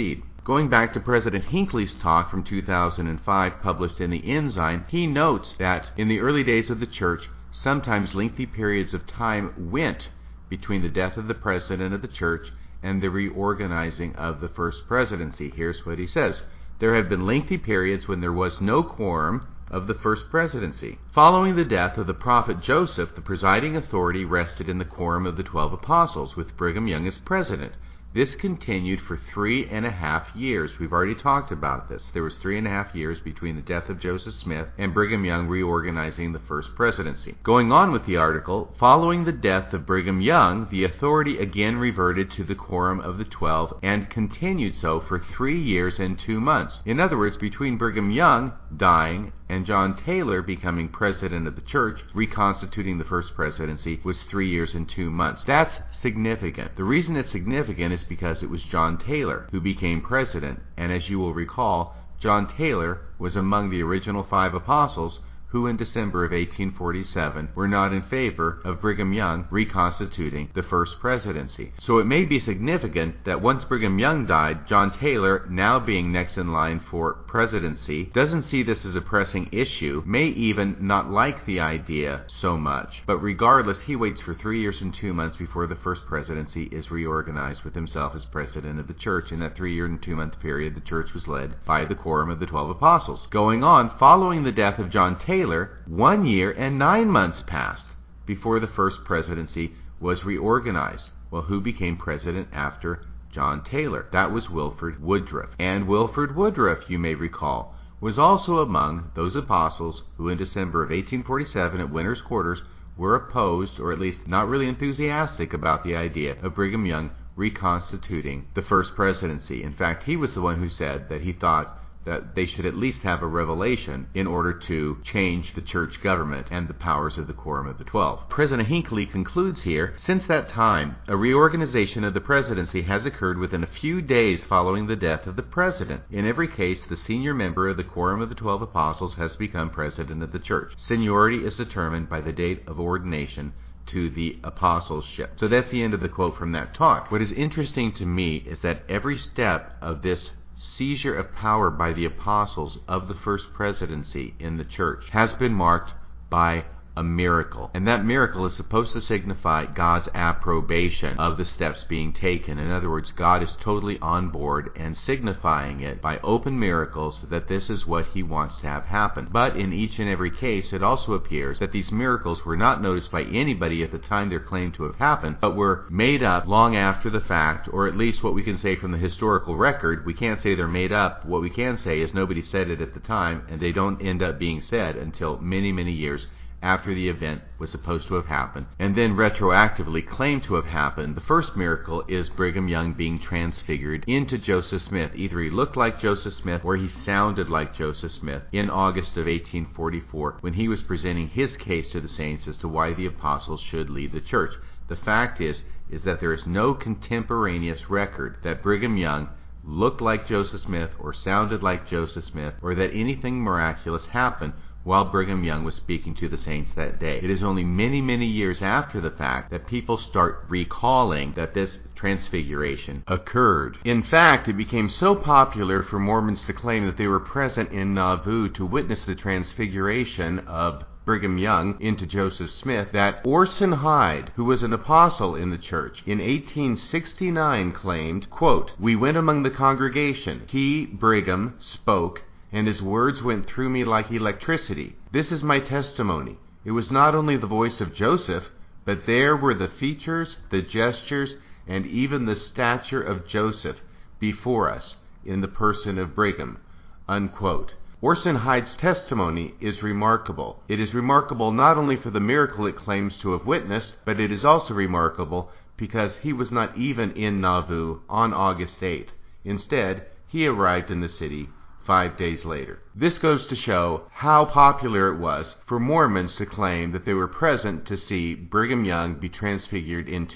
Going back to President Hinckley's talk from two thousand five published in the Ensign, he notes that in the early days of the church, sometimes lengthy periods of time went between the death of the president of the church and the reorganizing of the first presidency. Here's what he says. There have been lengthy periods when there was no quorum of the first presidency. Following the death of the prophet Joseph, the presiding authority rested in the quorum of the twelve apostles, with Brigham Young as president. This continued for three and a half years. We've already talked about this. There was three and a half years between the death of Joseph Smith and Brigham Young reorganizing the first presidency. Going on with the article, following the death of Brigham Young, the authority again reverted to the quorum of the twelve and continued so for three years and two months. In other words, between Brigham Young dying and John Taylor becoming president of the church, reconstituting the first presidency, was three years and two months. That's significant. The reason it's significant is because it was John Taylor who became president, and as you will recall, John Taylor was among the original five apostles who in December of eighteen forty-seven were not in favor of Brigham Young reconstituting the first presidency. So it may be significant that once Brigham Young died, John Taylor, now being next in line for presidency, doesn't see this as a pressing issue, may even not like the idea so much. But regardless, he waits for three years and two months before the first presidency is reorganized with himself as president of the church. In that three-year and two-month period, the church was led by the quorum of the twelve apostles. Going on, following the death of John Taylor, Taylor, one year and nine months passed before the first presidency was reorganized. Well, who became president after John Taylor? That was Wilford Woodruff. And Wilford Woodruff, you may recall, was also among those apostles who in December of eighteen forty-seven at Winter's Quarters were opposed, or at least not really enthusiastic about the idea of Brigham Young reconstituting the first presidency. In fact, he was the one who said that he thought that they should at least have a revelation in order to change the church government and the powers of the Quorum of the Twelve. President Hinckley concludes here, since that time, a reorganization of the presidency has occurred within a few days following the death of the president. In every case, the senior member of the Quorum of the Twelve Apostles has become president of the church. Seniority is determined by the date of ordination to the apostleship. So that's the end of the quote from that talk. What is interesting to me is that every step of this seizure of power by the apostles of the first presidency in the church has been marked by a miracle. And that miracle is supposed to signify God's approbation of the steps being taken. In other words, God is totally on board and signifying it by open miracles that this is what he wants to have happen. But in each and every case, it also appears that these miracles were not noticed by anybody at the time they're claimed to have happened, but were made up long after the fact, or at least what we can say from the historical record. We can't say they're made up. What we can say is nobody said it at the time, and they don't end up being said until many, many years after the event was supposed to have happened, and then retroactively claimed to have happened. The first miracle is Brigham Young being transfigured into Joseph Smith. Either he looked like Joseph Smith or he sounded like Joseph Smith in August of eighteen forty-four when he was presenting his case to the saints as to why the apostles should lead the church. The fact is, is that there is no contemporaneous record that Brigham Young looked like Joseph Smith or sounded like Joseph Smith, or that anything miraculous happened while Brigham Young was speaking to the saints that day. It is only many, many years after the fact that people start recalling that this transfiguration occurred. In fact, it became so popular for Mormons to claim that they were present in Nauvoo to witness the transfiguration of Brigham Young into Joseph Smith that Orson Hyde, who was an apostle in the church, in eighteen sixty-nine claimed, quote, "We went among the congregation. He, Brigham, spoke, and his words went through me like electricity. This is my testimony. It was not only the voice of Joseph, but there were the features, the gestures, and even the stature of Joseph before us in the person of Brigham." Unquote. Orson Hyde's testimony is remarkable. It is remarkable not only for the miracle it claims to have witnessed, but it is also remarkable because he was not even in Nauvoo on August eighth. Instead, he arrived in the city five days later. This goes to show how popular it was for Mormons to claim that they were present to see Brigham Young be transfigured into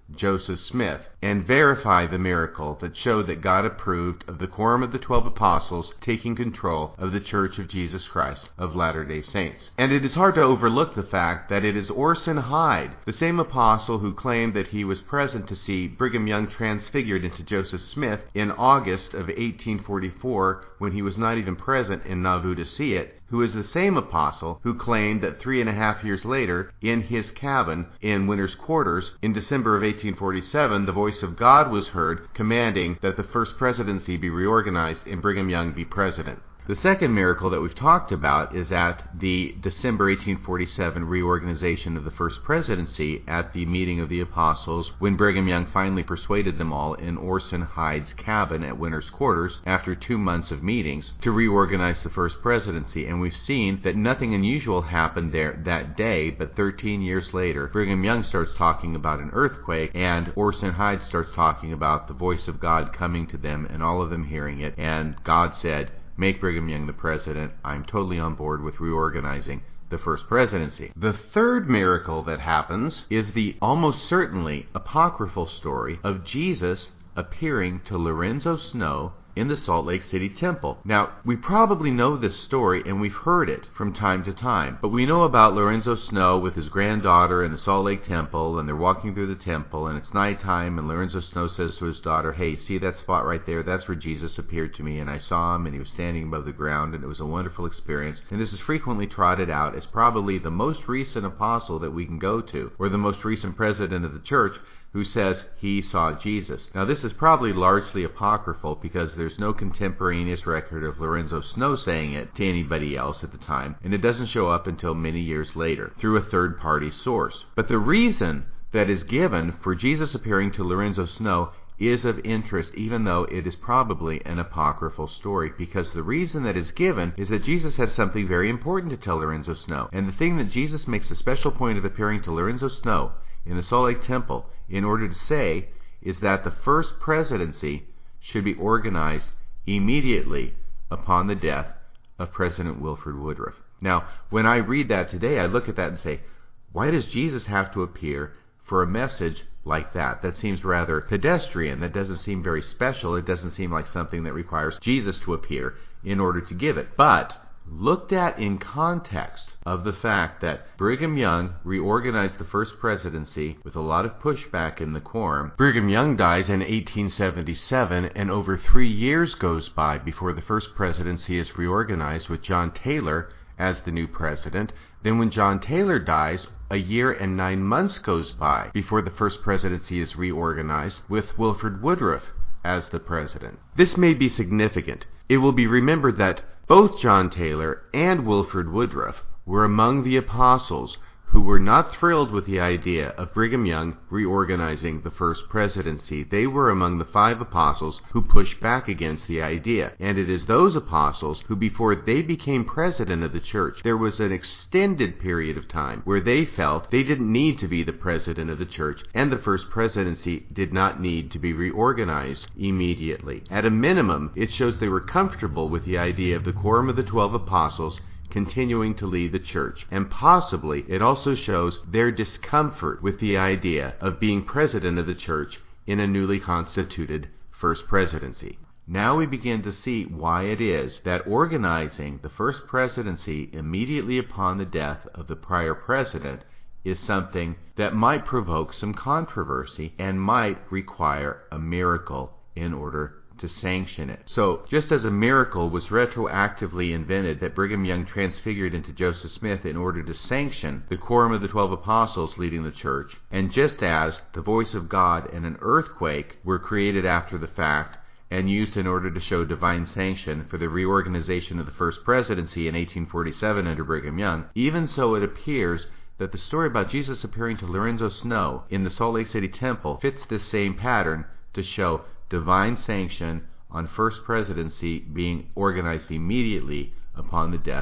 Joseph Smith, and verify the miracle that showed that God approved of the Quorum of the Twelve Apostles taking control of the Church of Jesus Christ of Latter-day Saints. And it is hard to overlook the fact that it is Orson Hyde, the same apostle who claimed that he was present to see Brigham Young transfigured into Joseph Smith in August of eighteen forty-four, when he was not even present in Nauvoo to see it, who is the same apostle who claimed that three and a half years later, in his cabin in Winter's Quarters, in December of eighteen forty-seven, the voice of God was heard commanding that the First Presidency be reorganized and Brigham Young be president. The second miracle that we've talked about is at the December eighteen forty-seven reorganization of the First Presidency at the meeting of the apostles, when Brigham Young finally persuaded them all in Orson Hyde's cabin at Winter's Quarters after two months of meetings to reorganize the First Presidency. And we've seen that nothing unusual happened there that day, but thirteen years later, Brigham Young starts talking about an earthquake, and Orson Hyde starts talking about the voice of God coming to them and all of them hearing it, and God said, "Make Brigham Young the president. I'm totally on board with reorganizing the First Presidency." The third miracle that happens is the almost certainly apocryphal story of Jesus appearing to Lorenzo Snow in the Salt Lake City Temple. Now, we probably know this story and we've heard it from time to time, but we know about Lorenzo Snow with his granddaughter in the Salt Lake Temple, and they're walking through the temple, and it's nighttime, and Lorenzo Snow says to his daughter, "Hey, see that spot right there? That's where Jesus appeared to me, and I saw him, and he was standing above the ground, and it was a wonderful experience." And this is frequently trotted out as probably the most recent apostle that we can go to, or the most recent president of the church, who says he saw Jesus. Now, this is probably largely apocryphal because there's no contemporaneous record of Lorenzo Snow saying it to anybody else at the time, and it doesn't show up until many years later through a third-party source. But the reason that is given for Jesus appearing to Lorenzo Snow is of interest, even though it is probably an apocryphal story, because the reason that is given is that Jesus has something very important to tell Lorenzo Snow. And the thing that Jesus makes a special point of appearing to Lorenzo Snow in the Salt Lake Temple in order to say is that the First Presidency should be organized immediately upon the death of President Wilford Woodruff. Now, when I read that today, I look at that and say, why does Jesus have to appear for a message like that? That seems rather pedestrian. That doesn't seem very special. It doesn't seem like something that requires Jesus to appear in order to give it. But looked at in context of the fact that Brigham Young reorganized the First Presidency with a lot of pushback in the quorum. Brigham Young dies in eighteen seventy-seven, and over three years goes by before the First Presidency is reorganized with John Taylor as the new president. Then when John Taylor dies, a year and nine months goes by before the First Presidency is reorganized with Wilford Woodruff as the president. This may be significant. It will be remembered that both John Taylor and Wilford Woodruff were among the apostles who were not thrilled with the idea of Brigham Young reorganizing the First Presidency. They were among the five apostles who pushed back against the idea. And it is those apostles who, before they became president of the church, there was an extended period of time where they felt they didn't need to be the president of the church, and the First Presidency did not need to be reorganized immediately. At a minimum, it shows they were comfortable with the idea of the Quorum of the Twelve Apostles continuing to lead the church, and possibly it also shows their discomfort with the idea of being president of the church in a newly constituted First Presidency. Now we begin to see why it is that organizing the First Presidency immediately upon the death of the prior president is something that might provoke some controversy and might require a miracle in order to sanction it. So, just as a miracle was retroactively invented that Brigham Young transfigured into Joseph Smith in order to sanction the Quorum of the Twelve Apostles leading the church, and just as the voice of God and an earthquake were created after the fact and used in order to show divine sanction for the reorganization of the First Presidency in eighteen forty-seven under Brigham Young, even so it appears that the story about Jesus appearing to Lorenzo Snow in the Salt Lake City Temple fits this same pattern to show divine sanction on First Presidency being organized immediately upon the death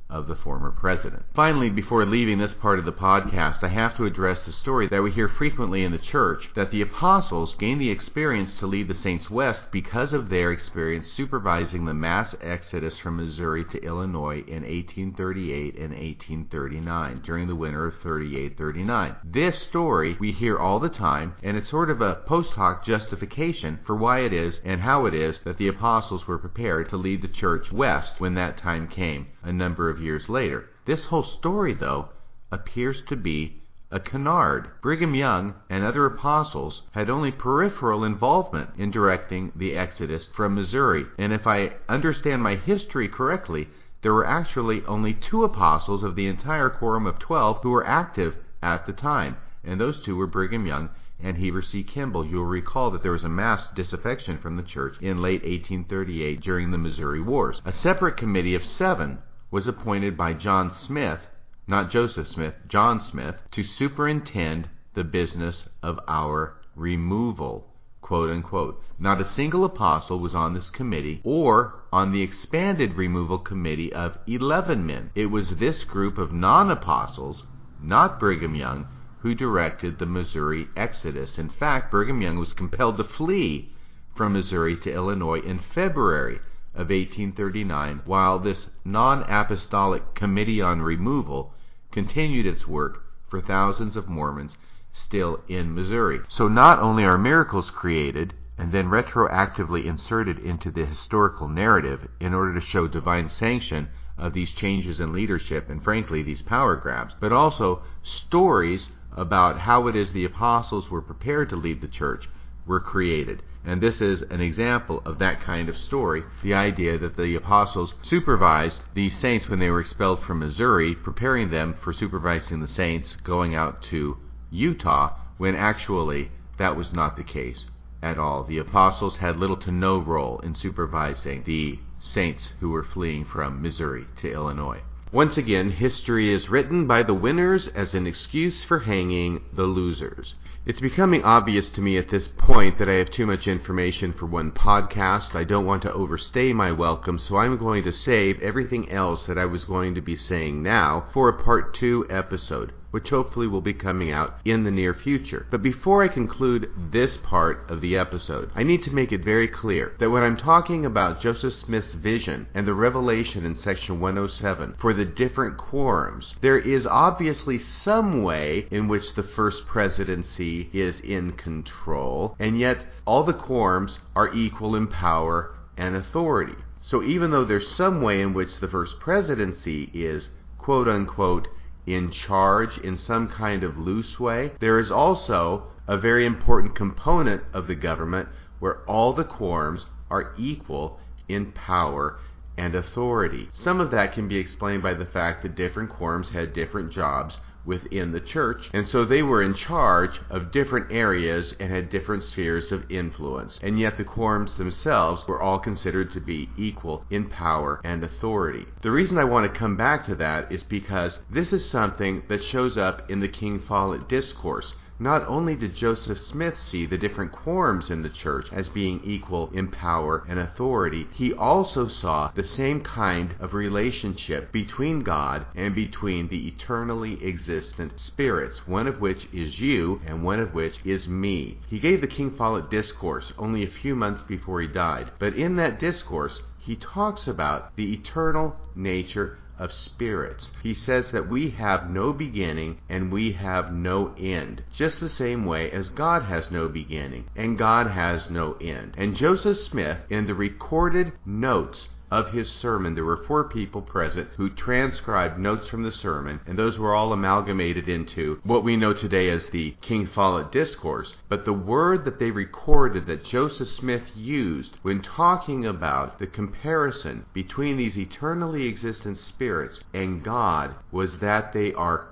of the former president. Finally, before leaving this part of the podcast, I have to address the story that we hear frequently in the church, that the apostles gained the experience to lead the saints west because of their experience supervising the mass exodus from Missouri to Illinois in eighteen thirty-eight and eighteen thirty-nine, during the winter of thirty-eight thirty-nine. This story we hear all the time, and it's sort of a post hoc justification for why it is and how it is that the apostles were prepared to lead the church west when that time came, a number of years later. This whole story, though, appears to be a canard. Brigham Young and other apostles had only peripheral involvement in directing the exodus from Missouri, and if I understand my history correctly, there were actually only two apostles of the entire quorum of twelve who were active at the time, and those two were Brigham Young and Heber C. Kimball. You'll recall that there was a mass disaffection from the church in late eighteen thirty-eight during the Missouri Wars. A separate committee of seven was appointed by John Smith, not Joseph Smith, John Smith, to superintend the business of our removal, quote unquote. Not a single apostle was on this committee or on the expanded removal committee of eleven men. It was this group of non-apostles, not Brigham Young, who directed the Missouri exodus. In fact, Brigham Young was compelled to flee from Missouri to Illinois in February of eighteen thirty-nine, while this non-apostolic committee on removal continued its work for thousands of Mormons still in Missouri. So not only are miracles created and then retroactively inserted into the historical narrative in order to show divine sanction of these changes in leadership and, frankly, these power grabs, but also stories about how it is the apostles were prepared to lead the church were created. And this is an example of that kind of story, the idea that the apostles supervised the saints when they were expelled from Missouri, preparing them for supervising the saints going out to Utah, when actually that was not the case at all. The apostles had little to no role in supervising the saints who were fleeing from Missouri to Illinois. Once again, history is written by the winners as an excuse for hanging the losers. It's becoming obvious to me at this point that I have too much information for one podcast. I don't want to overstay my welcome, so I'm going to save everything else that I was going to be saying now for a part two episode, which hopefully will be coming out in the near future. But before I conclude this part of the episode, I need to make it very clear that when I'm talking about Joseph Smith's vision and the revelation in section one oh seven for the different quorums, there is obviously some way in which the first presidency is in control, and yet all the quorums are equal in power and authority. So even though there's some way in which the first presidency is quote-unquote in charge in some kind of loose way, there is also a very important component of the government where all the quorums are equal in power and authority. Some of that can be explained by the fact that different quorums had different jobs within the church, and so they were in charge of different areas and had different spheres of influence, and yet the quorums themselves were all considered to be equal in power and authority. The reason I want to come back to that is because this is something that shows up in the King Follett Discourse. Not only did Joseph Smith see the different quorums in the church as being equal in power and authority, he also saw the same kind of relationship between God and between the eternally existent spirits, one of which is you and one of which is me. He gave the King Follett Discourse only a few months before he died, but in that discourse he talks about the eternal nature of spirits. He says that we have no beginning and we have no end, just the same way as God has no beginning and God has no end. And Joseph Smith, in the recorded notes of his sermon, there were four people present who transcribed notes from the sermon, and those were all amalgamated into what we know today as the King Follett Discourse. But the word that they recorded that Joseph Smith used when talking about the comparison between these eternally existent spirits and God was that they are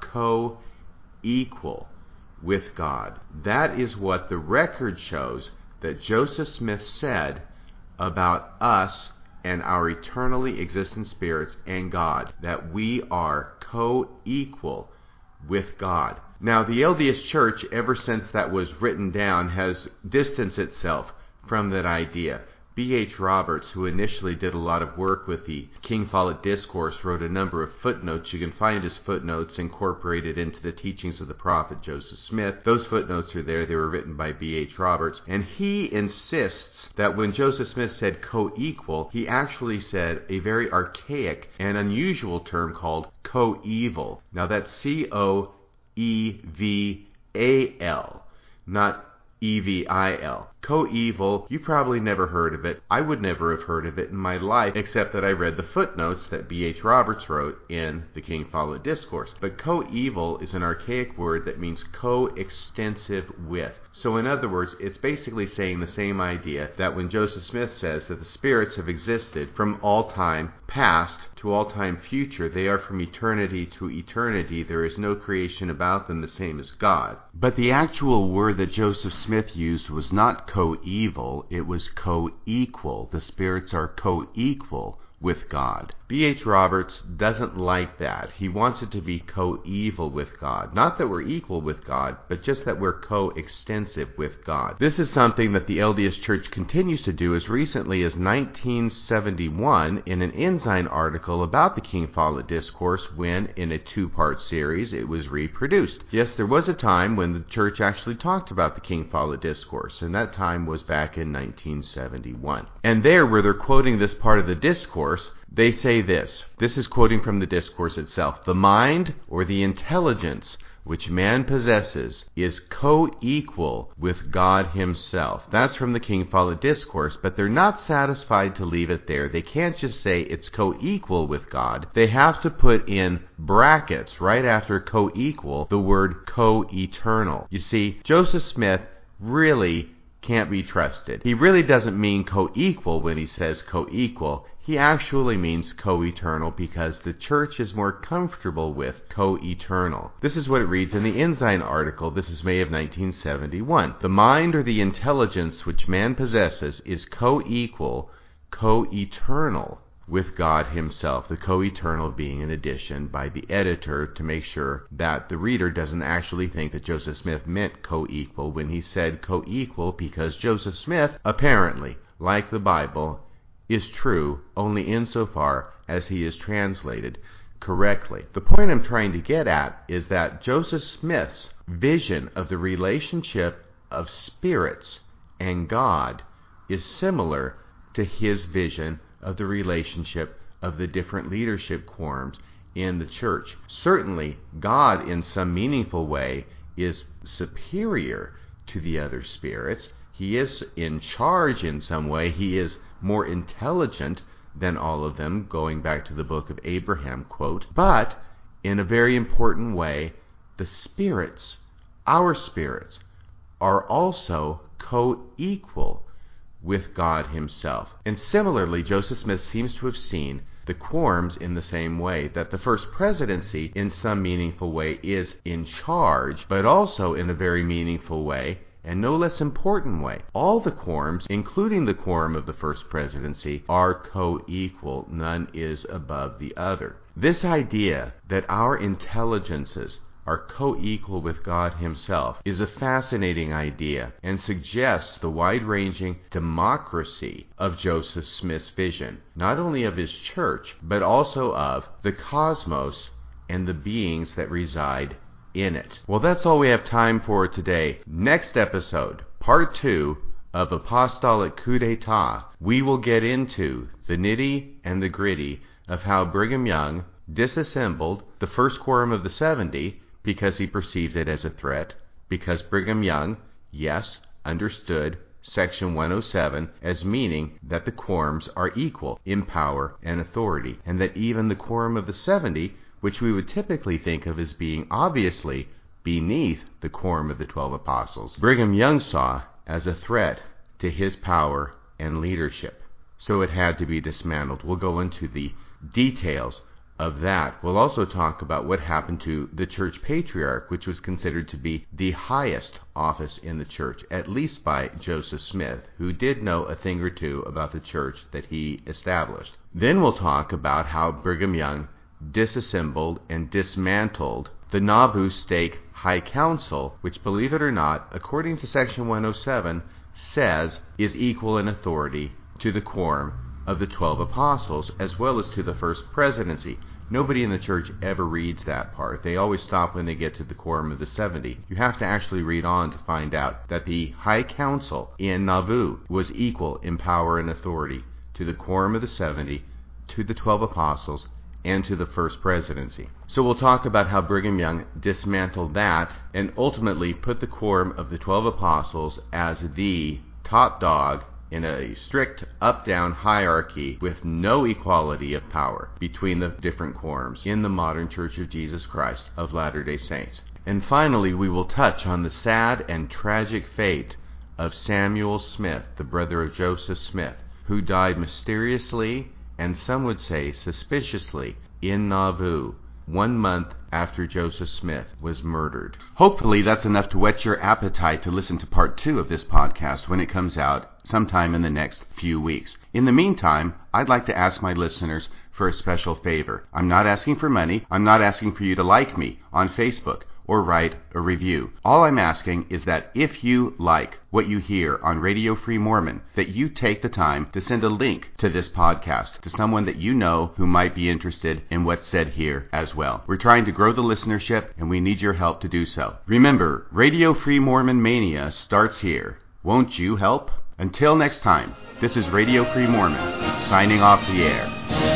co-equal with God. That is what the record shows that Joseph Smith said about us and our eternally existent spirits and God, that we are co-equal with God. Now, the L D S Church, ever since that was written down, has distanced itself from that idea. B H Roberts, who initially did a lot of work with the King Follett Discourse, wrote a number of footnotes. You can find his footnotes incorporated into the teachings of the prophet Joseph Smith. Those footnotes are there. They were written by B H Roberts. And he insists that when Joseph Smith said co-equal, he actually said a very archaic and unusual term called coeval. Now that's C O E V A L, not E V I L. Coeval, you probably never heard of it. I would never have heard of it in my life, except that I read the footnotes that B H Roberts wrote in the King Follett Discourse. But coeval is an archaic word that means co-extensive with. So in other words, it's basically saying the same idea that when Joseph Smith says that the spirits have existed from all time past to all time future, they are from eternity to eternity. There is no creation about them the same as God. But the actual word that Joseph Smith used was not co-eval, it was co-equal. The spirits are co-equal with God. B H Roberts doesn't like that. He wants it to be co-eval with God. Not that we're equal with God, but just that we're co-extensive with God. This is something that the L D S Church continues to do as recently as nineteen seventy-one in an Ensign article about the King Follett Discourse, when in a two-part series it was reproduced. Yes, there was a time when the church actually talked about the King Follett Discourse, and that time was back in nineteen seventy-one. And there, where they're quoting this part of the discourse, they say this. This is quoting from the discourse itself. The mind, or the intelligence, which man possesses is co-equal with God himself. That's from the King Follett Discourse, but they're not satisfied to leave it there. They can't just say it's co-equal with God. They have to put in brackets right after co-equal the word co-eternal. You see, Joseph Smith really can't be trusted. He really doesn't mean co-equal when he says co-equal. He actually means co-eternal, because the church is more comfortable with co-eternal. This is what it reads in the Ensign article. This is May of nineteen seventy-one. The mind, or the intelligence which man possesses, is co-equal, co-eternal with God himself. The co-eternal being an addition by the editor to make sure that the reader doesn't actually think that Joseph Smith meant co-equal when he said co-equal, because Joseph Smith, apparently, like the Bible, is true only insofar as he is translated correctly. The point I'm trying to get at is that Joseph Smith's vision of the relationship of spirits and God is similar to his vision of the relationship of the different leadership quorums in the church. Certainly, God in some meaningful way is superior to the other spirits. He is in charge in some way. He is more intelligent than all of them, going back to the book of Abraham, quote. But in a very important way, the spirits, our spirits, are also co-equal with God himself. And similarly, Joseph Smith seems to have seen the quorums in the same way, that the first presidency in some meaningful way is in charge, but also in a very meaningful way, and no less important way, all the quorums, including the quorum of the first presidency, are co-equal. None is above the other. This idea that our intelligences are co-equal with God himself is a fascinating idea, and suggests the wide-ranging democracy of Joseph Smith's vision, not only of his church, but also of the cosmos and the beings that reside in it. Well, that's all we have time for today. Next episode, part two of Apostolic Coup d'etat, we will get into the nitty and the gritty of how Brigham Young disassembled the first quorum of the seventy because he perceived it as a threat, because Brigham Young, yes, understood Section one oh seven as meaning that the quorums are equal in power and authority, and that even the quorum of the seventy, which we would typically think of as being obviously beneath the quorum of the twelve apostles, Brigham Young saw as a threat to his power and leadership. So it had to be dismantled. We'll go into the details of that. We'll also talk about what happened to the church patriarch, which was considered to be the highest office in the church, at least by Joseph Smith, who did know a thing or two about the church that he established. Then we'll talk about how Brigham Young disassembled and dismantled the Nauvoo Stake High Council, which, believe it or not, according to Section one oh seven, says is equal in authority to the quorum of the twelve apostles, as well as to the first presidency. Nobody in the church ever reads that part. They always stop when they get to the quorum of the seventy. You have to actually read on to find out that the High Council in Nauvoo was equal in power and authority to the quorum of the seventy, to the twelve apostles, and to the first presidency. So we'll talk about how Brigham Young dismantled that and ultimately put the quorum of the twelve apostles as the top dog in a strict up-down hierarchy with no equality of power between the different quorums in the modern Church of Jesus Christ of Latter-day Saints. And finally, we will touch on the sad and tragic fate of Samuel Smith, the brother of Joseph Smith, who died mysteriously and some would say suspiciously in Nauvoo one month after Joseph Smith was murdered. Hopefully that's enough to whet your appetite to listen to part two of this podcast when it comes out sometime in the next few weeks. In the meantime, I'd like to ask my listeners for a special favor. I'm not asking for money. I'm not asking for you to like me on Facebook or write a review. All I'm asking is that if you like what you hear on Radio Free Mormon, that you take the time to send a link to this podcast to someone that you know who might be interested in what's said here as well. We're trying to grow the listenership, and we need your help to do so. Remember, Radio Free Mormon Mania starts here. Won't you help? Until next time, this is Radio Free Mormon, signing off the air.